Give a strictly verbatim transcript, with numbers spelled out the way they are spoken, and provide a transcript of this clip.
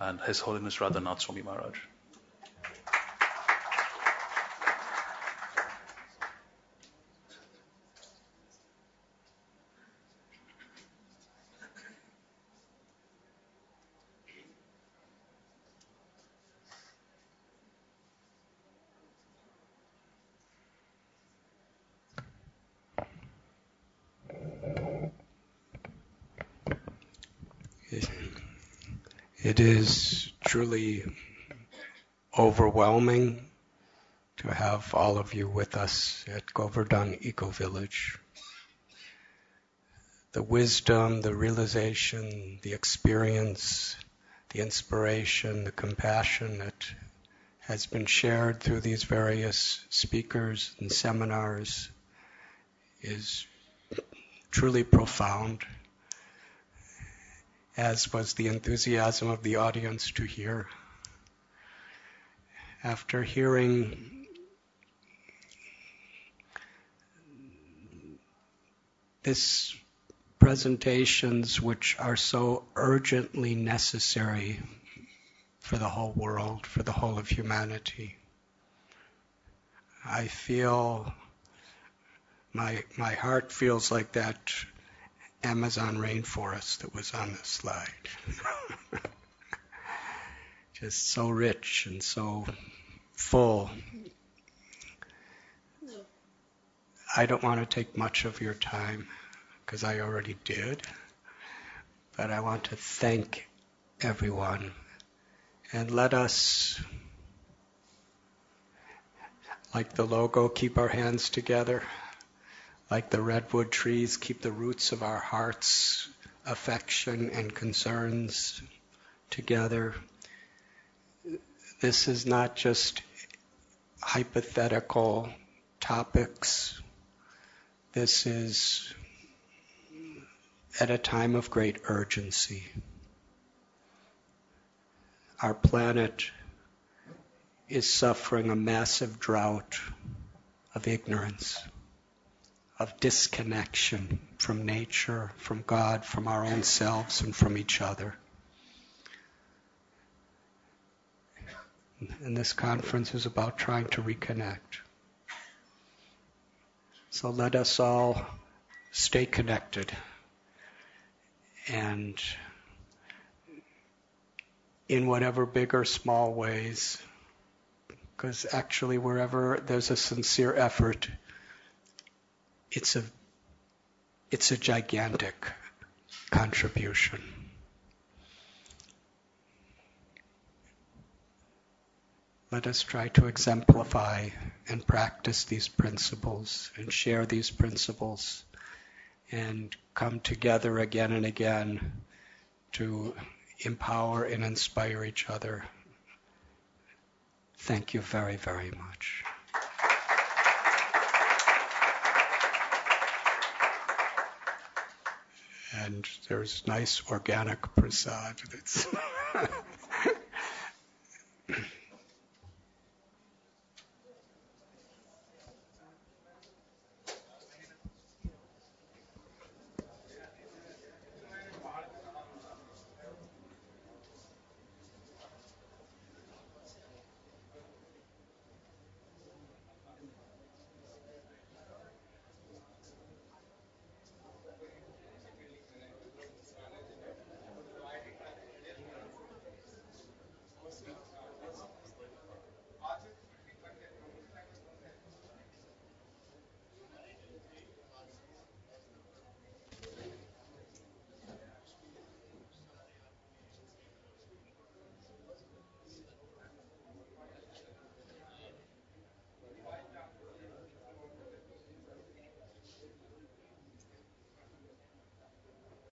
and His Holiness Radhanath Swami Maharaj. It is truly overwhelming to have all of you with us at Govardhan Eco Village. The wisdom, the realization, the experience, the inspiration, the compassion that has been shared through these various speakers and seminars is truly profound, as was the enthusiasm of the audience to hear. After hearing this presentations which are so urgently necessary for the whole world, for the whole of humanity, I feel, my my heart feels like that Amazon rainforest that was on the slide. Just so rich and so full. I don't want to take much of your time because I already did, but I want to thank everyone, and let us, like the logo, keep our hands together. Like the redwood trees, keep the roots of our hearts, affection and concerns together. This is not just hypothetical topics. This is at a time of great urgency. Our planet is suffering a massive drought of ignorance, of disconnection from nature, from God, from our own selves, and from each other. And this conference is about trying to reconnect. So let us all stay connected and in whatever big or small ways, because actually wherever there's a sincere effort, It's a, it's a gigantic contribution. Let us try to exemplify and practice these principles and share these principles and come together again and again to empower and inspire each other. Thank you very, very much. And there's nice organic prasad that's